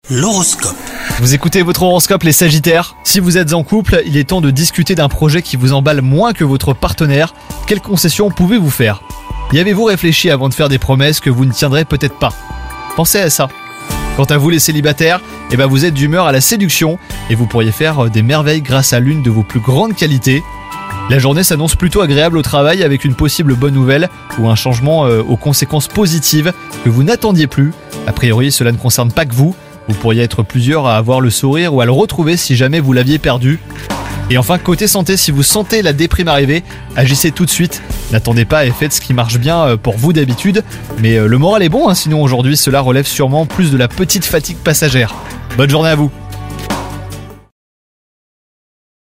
L'horoscope. Vous écoutez votre horoscope les Sagittaires. Si vous êtes en couple, il est temps de discuter d'un projet qui vous emballe moins que votre partenaire. Quelles concessions pouvez-vous faire ? Y avez-vous réfléchi avant de faire des promesses que vous ne tiendrez peut-être pas ? Pensez à ça. Quant à vous les célibataires, vous êtes d'humeur à la séduction et vous pourriez faire des merveilles grâce à l'une de vos plus grandes qualités. La journée s'annonce plutôt agréable au travail avec une possible bonne nouvelle ou un changement aux conséquences positives que vous n'attendiez plus. A priori, cela ne concerne pas que vous. Vous pourriez être plusieurs à avoir le sourire ou à le retrouver si jamais vous l'aviez perdu. Et enfin, côté santé, si vous sentez la déprime arriver, agissez tout de suite. N'attendez pas et faites ce qui marche bien pour vous d'habitude. Mais le moral est bon, sinon aujourd'hui cela relève sûrement plus de la petite fatigue passagère. Bonne journée à vous.